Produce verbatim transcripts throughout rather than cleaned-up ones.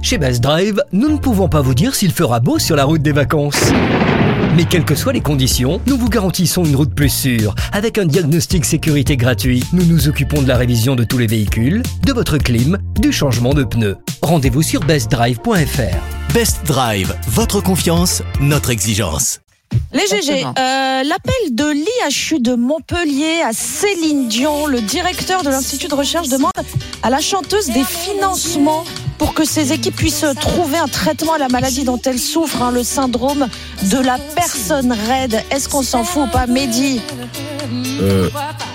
Chez Best Drive, nous ne pouvons pas vous dire s'il fera beau sur la route des vacances. Mais quelles que soient les conditions, nous vous garantissons une route plus sûre. Avec un diagnostic sécurité gratuit, nous nous occupons de la révision de tous les véhicules, de votre clim, du changement de pneus. Rendez-vous sur best drive point f r. Best Drive, votre confiance, notre exigence. Les G G, euh, l'appel de l'I H U de Montpellier à Céline Dion, le directeur de l'Institut de recherche demande à la chanteuse des financements pour que ses équipes puissent trouver un traitement à la maladie dont elle souffre, hein, le syndrome de la personne raide. Est-ce qu'on s'en fout ou pas, Mehdi? euh,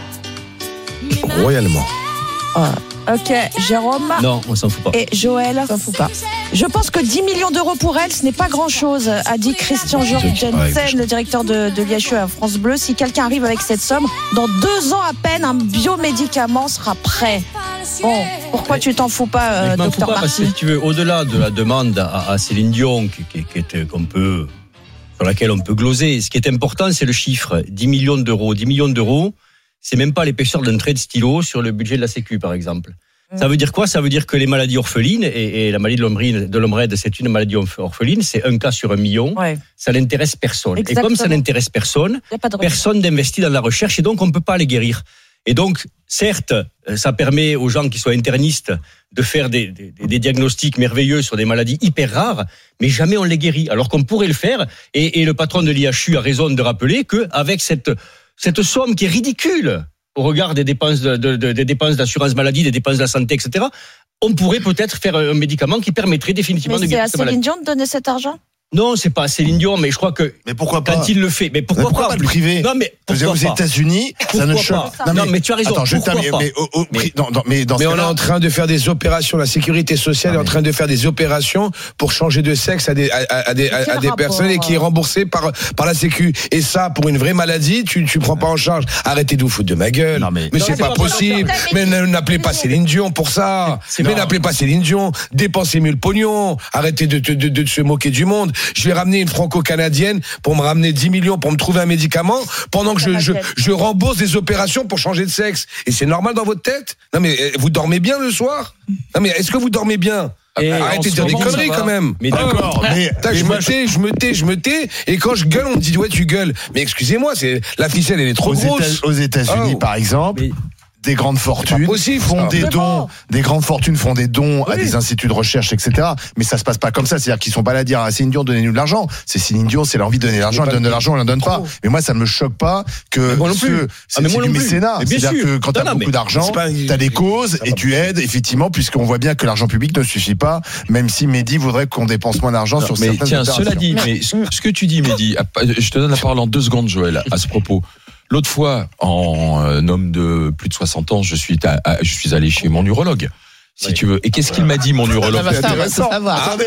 Royalement. Ah. Ok, Jérôme. Non, on s'en fout pas. Et Joël. On s'en fout pas. Je pense que dix millions d'euros pour elle, ce n'est pas grand-chose, a dit Christian Jorgensen, le directeur de, de l'I H U à France Bleu. Si quelqu'un arrive avec cette somme, dans deux ans à peine, un biomédicament sera prêt. Bon, pourquoi tu t'en fous pas, euh, docteur Marty? Parce que si tu veux, au-delà de la demande à, à Céline Dion, qui, qui, qui est qu'on peut, sur laquelle on peut gloser, ce qui est important, c'est le chiffre. dix millions d'euros. dix millions d'euros, c'est même pas l'épaisseur d'un trait de stylo sur le budget de la Sécu, par exemple. Mmh. Ça veut dire quoi? Ça veut dire que les maladies orphelines, et, et la maladie de l'homme raide, c'est une maladie orpheline, c'est un cas sur un million, ouais. Ça n'intéresse personne. Exactement. Et comme ça n'intéresse personne, personne n'investit dans la recherche, et donc on ne peut pas les guérir. Et donc, certes, ça permet aux gens qui sont internistes de faire des, des, des diagnostics merveilleux sur des maladies hyper rares, mais jamais on les guérit, alors qu'on pourrait le faire, et, et le patron de l'I H U a raison de rappeler qu'avec cette... Cette somme qui est ridicule au regard des dépenses, de, de, de, des dépenses d'assurance maladie, des dépenses de la santé, et cetera, on pourrait peut-être faire un médicament qui permettrait définitivement mais de guérir cette maladie. Mais c'est à Céline Dion de donner cet argent ? Non, c'est pas à Céline Dion, mais je crois que mais pourquoi pas quand il le fait, mais pourquoi, mais pourquoi pas, pas le privé? Non, mais pourquoi aux pas États-Unis, ça ne choque. Non, non, mais tu as raison. Attends, je pourquoi pas mais, au, au, mais, dans, dans, mais, dans mais ce on est en train de faire des opérations. La sécurité sociale ah, est en train de faire des opérations pour changer de sexe à des à, à, à des, à, à des personnes et qui est remboursé par par la Sécu. Et ça, pour une vraie maladie, tu tu prends pas en charge. Arrêtez de vous foutre de ma gueule. Non, mais mais non, c'est, c'est pas, pas possible. Mais n'appelez pas Céline Dion pour ça. C'est mais n'appelez pas Céline Dion. Dépensez mieux le pognon. Arrêtez de de de, de se moquer du monde. Je vais ramener une franco-canadienne pour me ramener dix millions pour me trouver un médicament pendant que je, je, je rembourse des opérations pour changer de sexe. Et c'est normal dans votre tête? Non mais vous dormez bien le soir? Non mais est-ce que vous dormez bien? Et arrêtez de dire des conneries quand même. Mais d'accord. Oh, mais, mais je me tais, je me tais, je me tais. Et quand je gueule, on me dit ouais tu gueules. Mais excusez-moi, c'est la ficelle elle est trop aux grosse. États, aux États-Unis oh. par exemple. Mais... Des grandes fortunes possible, font des c'est dons, bon. des grandes fortunes font des dons oui. à des instituts de recherche, et cetera. Mais ça se passe pas comme ça. C'est-à-dire qu'ils sont pas là à dire à Céline Dion donnez-nous de l'argent. C'est Céline Dion, c'est l'envie de donner de l'argent, elle donne de l'argent, elle en donne pas. Mais moi, ça me choque pas que moi non ce, plus. c'est, ah, c'est du mécénat. C'est-à-dire sûr. que quand t'as beaucoup d'argent, t'as des causes et tu aides effectivement, puisqu'on voit bien que l'argent public ne suffit pas. Même si Mehdi voudrait qu'on dépense moins d'argent sur mais certaines tiens, opérations. Cela dit, mais ce que tu dis, Mehdi, je te donne la parole en deux secondes, Joël, à ce propos. L'autre fois, en euh, homme de plus de soixante ans, je suis, à, à, je suis allé chez mon urologue, si oui. tu veux. Et qu'est-ce qu'il m'a dit, mon urologue? Ça va, ça va savoir.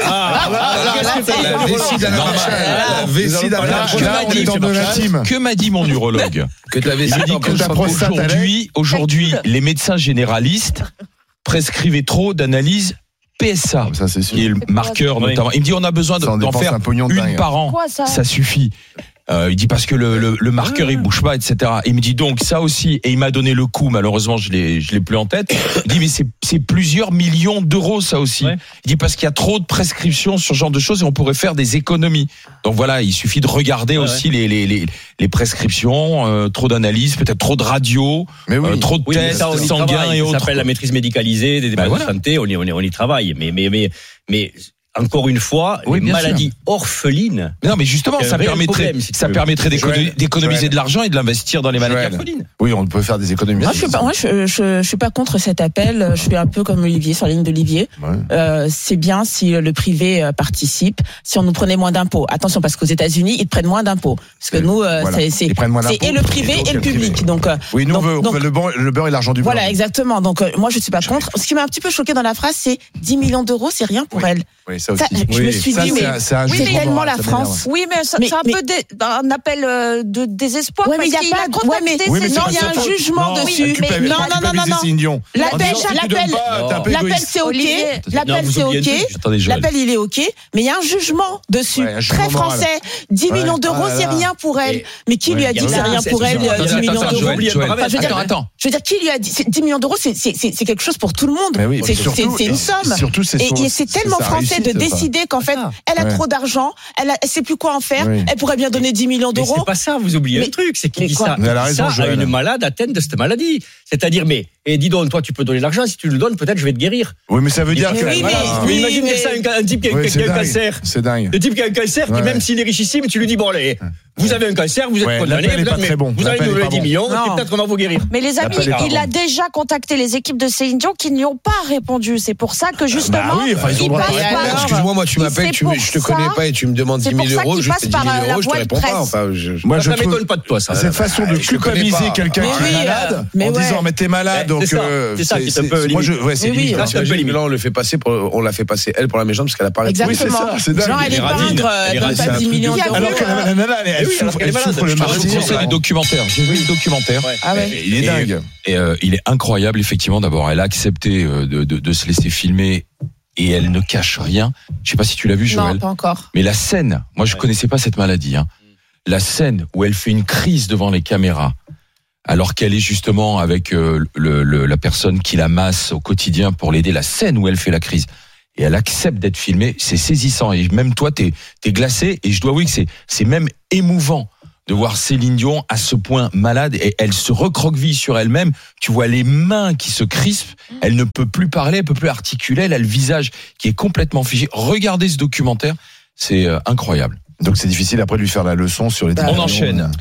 Que m'a dit mon urologue? Que t'avais Il m'a dit qu'aujourd'hui, aujourd'hui, les médecins généralistes prescrivaient trop d'analyses P S A, ça, c'est sûr. qui est le marqueur oui. notamment. Il me dit on a besoin de, d'en faire une dingue. par an. Quoi, ça, ça suffit. Euh, il dit parce que le, le, le marqueur mmh. il bouge pas, et cetera. Et il me dit donc ça aussi. Et il m'a donné le coût. Malheureusement, je l'ai, je l'ai plus en tête. Il dit mais c'est, c'est plusieurs millions d'euros ça aussi. Ouais. Il dit parce qu'il y a trop de prescriptions sur ce genre de choses et on pourrait faire des économies. Donc voilà, il suffit de regarder ouais, aussi ouais. Les, les les les prescriptions, euh, trop d'analyses, peut-être trop de radio, oui. euh, trop de oui, tests ça, sanguins et autres. Ça s'appelle la maîtrise médicalisée des dépenses ben voilà. de santé. On y on y on y travaille. Mais mais mais mais encore une fois, oui, les maladies sûr. orphelines. Mais non, mais justement, ça permettrait, problème, si ça permettrait d'économiser, d'économiser de l'argent et de l'investir dans les maladies Joël. orphelines. Oui, on peut faire des économies. Moi, je suis pas, moi, je, je, je suis pas contre cet appel. Je suis un peu comme Olivier, sur la ligne d'Olivier. Ouais. Euh, c'est bien si le privé participe, si on nous prenait moins d'impôts. Attention, parce qu'aux États-Unis, ils prennent moins d'impôts. Parce que nous, voilà. c'est, c'est, c'est et le privé et, et le public. Privé. Donc, oui, nous, donc, on veut, donc, le, beurre, le beurre et l'argent du beurre. Voilà, exactement. Donc, moi, je suis pas contre. Ce qui m'a un petit peu choqué dans la phrase, c'est dix millions d'euros, c'est rien pour elle. Oui, ça aussi. Ça, je Oui. me suis Ça, dit, c'est mais un- c'est un c'est jugement tellement moral, la ça m'énerve. France. Oui, mais ça- Mais- c'est un mais- peu dé- un appel euh, de désespoir. Ouais, mais il y a parce qu'il pas- contacté ouais, mais- ses Oui, mais c'est non, pas il y a sa un faute. jugement Non, dessus. tu Mais- peux- non, non, non, non, culpabiliser non. Céline Dion. En L'appel, disant, tu l'appel, donnes pas, t'es un peu l'appel, égoïste. c'est ok. Olivier. Non, L'appel, vous c'est oubliez un ok. truc. Attendez, Joël. L'appel, il est ok. Mais il y a un jugement dessus. Ouais, un jugement Très moral. français. dix Ouais. millions d'euros, Ah là c'est là. rien pour elle. Et- Mais qui lui a Ouais, dit que il y c'est a- rien c'est- pour c'est- elle, attends, euh, attends, dix millions attends, d'euros? Joël, Joël. Enfin, je veux dire, Attends, attends. je veux dire, qui lui a dit, c'est dix millions d'euros, c'est, c'est, c'est, c'est quelque chose pour tout le monde. Mais oui, c'est, surtout- c'est, c'est une somme. surtout, c'est et, son- et c'est c'est tellement sa français de réussite, ça. décider qu'en fait, Ah. elle a Ouais. trop d'argent, elle, a, elle sait plus quoi en faire, Oui. elle pourrait bien donner dix millions Mais d'euros. c'est pas ça, vous oubliez Mais- un truc, c'est qu'il mais dit quoi ça, Mais elle a il dit raison, ça à Joël. une malade atteinte de cette maladie. C'est-à-dire, mais, et dis donc, toi, tu peux donner l'argent, si tu le donnes, peut-être je vais te guérir. Oui, mais ça veut dire Mais que. oui, Voilà. mais- Mais oui, imagine mais- ça, un, un type qui a, Oui, qui c'est a un dingue. cancer. C'est dingue. Le type qui a un cancer, qui Ouais. même s'il est richissime, tu lui dis, bon, allez, vous avez un cancer, vous êtes Ouais, condamné, l'appel est vous, pas avez- très bon. vous allez L'appel nous est donner pas dix bon. millions, Non. et peut-être qu'on va vous guérir. Mais les amis, L'appel est pas il bon. a déjà contacté les équipes de Céline Dion qui n'y ont pas répondu. C'est pour ça que justement, Bah oui, enfin, ils ont il le droit passe de par- répondre. Excuse-moi, moi, tu Il m'appelles, sait tu me- pour je te ça. connais pas et tu me demandes C'est dix pour mille ça euros, qu'il juste passe dix par, mille euh, la euros, je te voie de réponds pas. presse. Enfin, je, je- Moi, Ça je trouve. m'étonne pas de toi, ça. Cette façon de je te connais culpabiliser pas. quelqu'un Mais qui oui, est malade euh, mais en ouais. disant mais t'es malade Ouais, donc c'est ça. euh, C'est ça qui est un peu moi je limite. ouais c'est Mais oui, limite. là, c'est un peu Imagine, limite. là, on le fait passer pour, on l'a fait passer elle pour la méchante parce qu'elle a pas répondu. Oui, c'est Exactement. ça, c'est dingue. Genre, elle est Elle est pas radine. ingre, Elle est elle donne radine, pas c'est un dix truc millions de- d'euros. Alors que la nana elle, elle oui, alors souffre qu'elle est elle malade. souffre le Je Je vous martyre. conseille des documentaires. J'ai vu le documentaire. Ouais. Ah ouais. Il est Et- dingue. Et euh, il est incroyable, effectivement. D'abord, elle a accepté euh, de, de, de se laisser filmer et elle ne cache rien. Je sais pas si tu l'as vu, Joël. Non, pas encore. Mais la scène, moi je Ouais. connaissais pas cette maladie. Hein. La scène où elle fait une crise devant les caméras, alors qu'elle est justement avec euh, le, le, la personne qui la masse au quotidien pour l'aider. La scène où elle fait la crise et elle accepte d'être filmée, c'est saisissant. Et même toi, t'es t'es glacé. Et je dois avouer que c'est c'est même émouvant de voir Céline Dion à ce point malade et elle se recroqueville sur elle-même. Tu vois les mains qui se crispent. Elle ne peut plus parler, elle peut plus articuler. Elle a le visage qui est complètement figé. Regardez ce documentaire, c'est euh, incroyable. Donc c'est difficile après de lui faire la leçon sur les Bah, dix On millions. enchaîne.